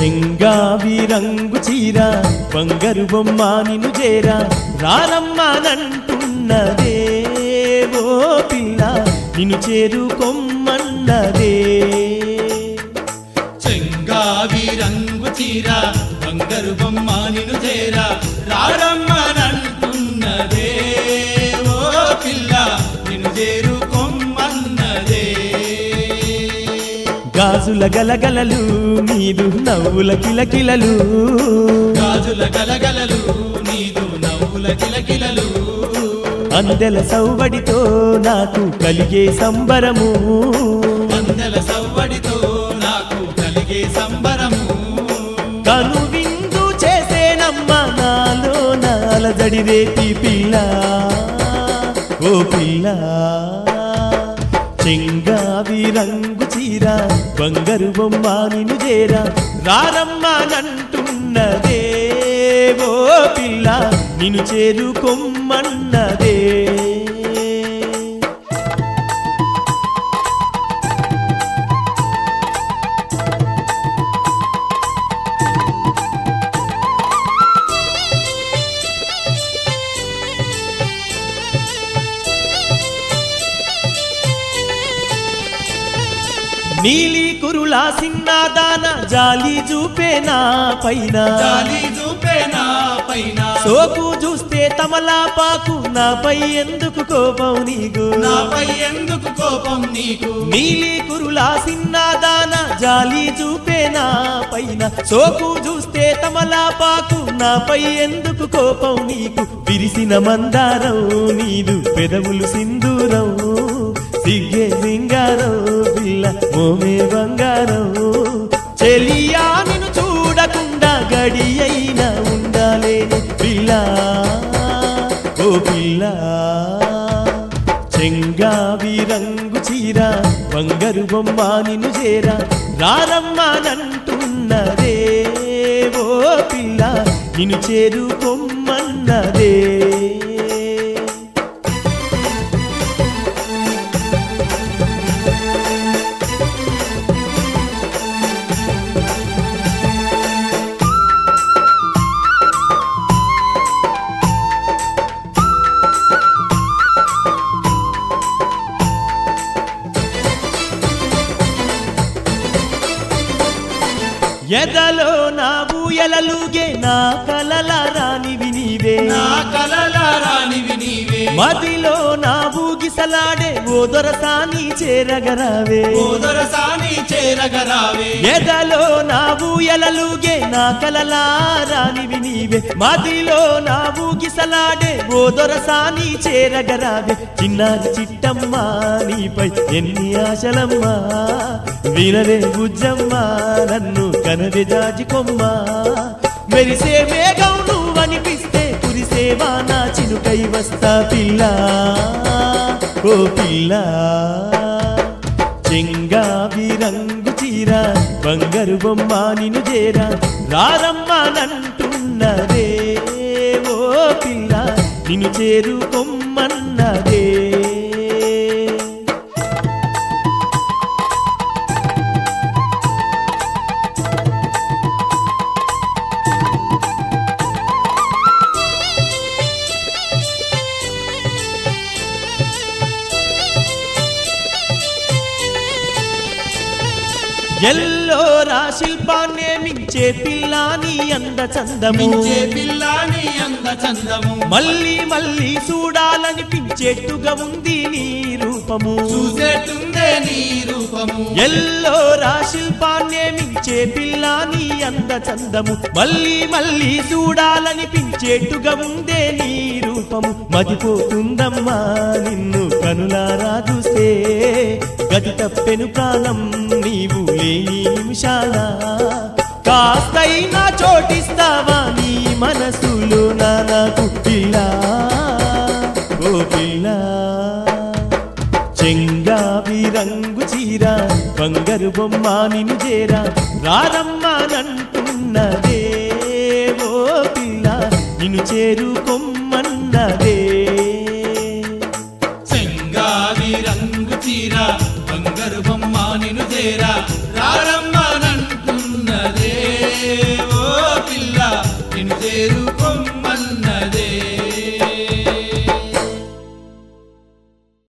చెంగావి రంగు చీర బంగారు బొమ్మ నిన్ను చేరా రారమ్మానంటున్నదే ఓ పిల్ల నిన్ను చేరుకొమ్మన్నదే చెంగావి రంగు చీర బంగారు బొమ్మ నిన్ను చేరా రారమ్మనంటున్నదే ఓ పిల్ల నిన్ను చేరుకొమ్మన్నదే గాజుల గలగలలు నీదు నవ్వుల కిలకిలలు గాజుల గలగలలు నీదు నవ్వుల కిలకిలలు అందెల సవ్వడితో నాకు కలిగే సంబరము అందెల సవ్వడితో నాకు కలిగే సంబరము కను విందు చేసేనమ్మ నాలో నాలజడి రేపి పిల్ల ఓ పిల్ల చెంగావి రంగు చీర బంగారు బొమ్మ నిన్ను చేరా రారమ్మానంటున్నదే ఓ పిల్ల నిన్ను చేరుకొమ్మన్నదే నీలి కురులా సిన్నాదాన జాలి చూపే నా పైన జాలి చూపే నా పైన సోకు చూస్తే తమలాపాకు నాపై ఎందుకు కోపం నీకు నాపై ఎందుకు కోపం నీకు నీలి కురులా సిన్నాదాన జాలి చూపే నా పైన సోకు చూస్తే తమలాపాకు నాపై ఎందుకు కోపం నీకు విరిసిన మందారం నీదు పెదవులు సింధూరం సిగ్గే సింగారం పిల్ల మోమే బంగారం చెలియా నిన్ను చూడకుండా గడి అయినా ఉండాలేని పిల్ల ఓ పిల్ల చెంగావి రంగు చీర బంగారు బొమ్మ నిన్ను చేరా రారమ్మానంటున్నదే ఓ పిల్ల నిన్ను చేరుకొమ్మన్నదే ఎదలో నా ఊయలలుగే నా కలల రానివి నీవే నా కలల రానివి నీవే మదిలో నా ఊగిసలాడే ఓ దొరసాని చేరగరావే ఓ దొరసాని చేరగరావే ఎదలో నా ఊయలలుగే నా కలల రానివి నీవే మదిలో నా ఊగిసలాడే ఓ దొరసాని చేరగరావే చిన్నారి చిట్టమ్మ నీపై ఎన్ని ఆశలమ్మా వినలే బుజ్జమ్మ నన్ను కనవే జాజి కొమ్మ మెరిసే మేఘం నువ్వనిపిస్తే కురిసేవా నా చినుకై వస్తా పిల్ల ఓ పిల్ల చెంగావి రంగు చీర బంగారు బొమ్మ నిన్ను చేరా రారమ్మానంటున్నదే ఓ పిల్ల నిన్ను చేరుకొమ్మన్నదే ఎల్లోరా శిల్పాన్నే మించే పిల్లాని అంద చందము మించే పిల్లాని అంద చందము మళ్ళీ మళ్ళీ చూడాలనిపించేట్టుగా ఉంది నీ రూపము చూసేటుందే నీ రూపము ఎల్లోరా శిల్పాన్నే మించే పిల్లాని అంద చందము మళ్ళీ మళ్ళీ చూడాలనిపించేట్టుగా ఉందే నీ రూపము మదిపోతుందమ్మా నిన్ను కనులారా చూస్తే గది తప్పెను ప్రాణం నీవు లేని నిమిషాల కాస్తైనా చోటిస్తావా నీ మనసులో నాకు పిల్ల ఓ పిల్ల చెంగావి రంగు చీర బంగారు బొమ్మ నిన్ను చేరా రారమ్మానంటున్నదే ఓ పిల్ల నిన్ను చేరుకొమ్మన్నదే చెంగావి రంగు చీర బంగారు బొమ్మ నిన్ను చేరా రారమ్మనంటున్నదే నిన్ను చేరుకొమ్మన్నది